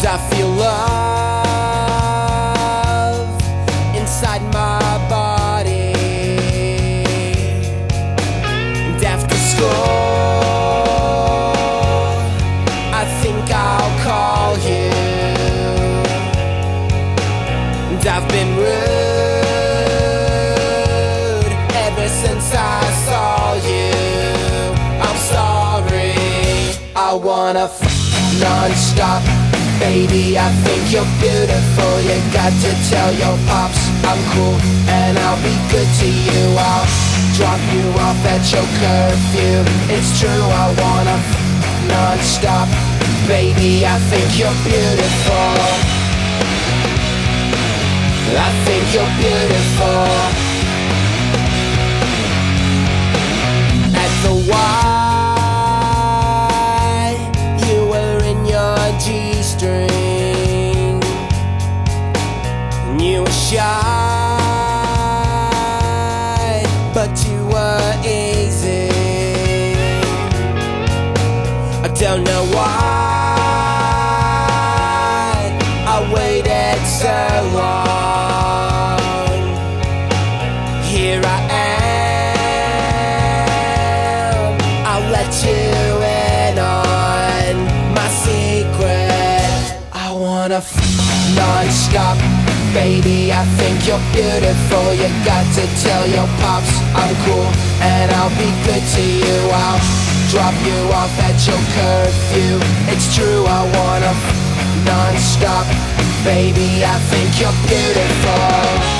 I feel love inside my body. And after school, I think I'll call you. And I've been rude ever since I saw you. I'm sorry, I wanna non-stop. Baby, I think you're beautiful. You got to tell your pops I'm cool and I'll be good to you. I'll drop you off at your curfew. It's true, I wanna non-stop. Baby, I think you're beautiful. I think you're beautiful. At the Y, you were in your G-string, and you were shy, but you were easy. I don't know why I waited so long. Here I am, I'll let you in on my secret. I wanna non-stop. Baby, I think you're beautiful. You got to tell your pops I'm cool and I'll be good to you. I'll drop you off at your curfew. It's true, I wanna non-stop. Baby, I think you're beautiful.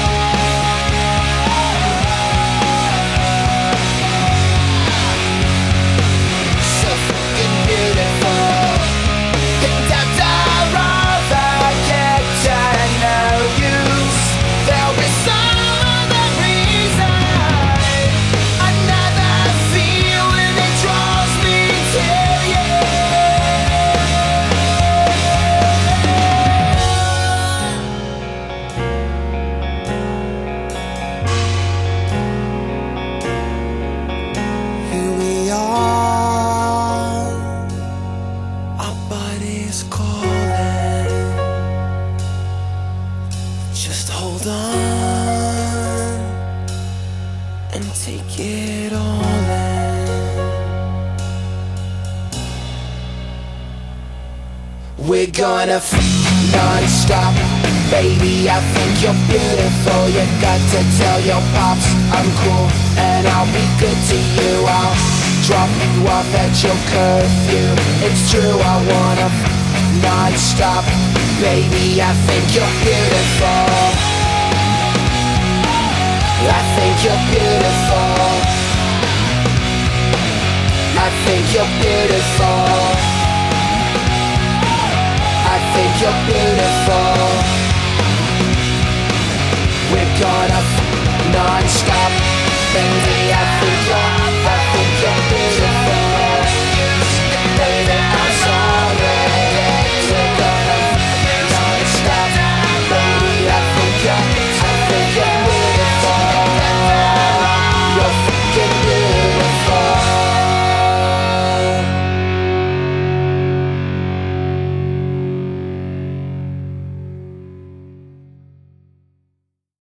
Just hold on and take it all in. We're gonna non-stop. Baby, I think you're beautiful. You got to tell your pops I'm cool and I'll be good to you. I'll drop you off at your curfew. It's true, I wanna non-stop. Baby, I think you're beautiful. I think you're beautiful. I think you're beautiful. I think you're beautiful. We're gonna non-stop. Baby, I think you're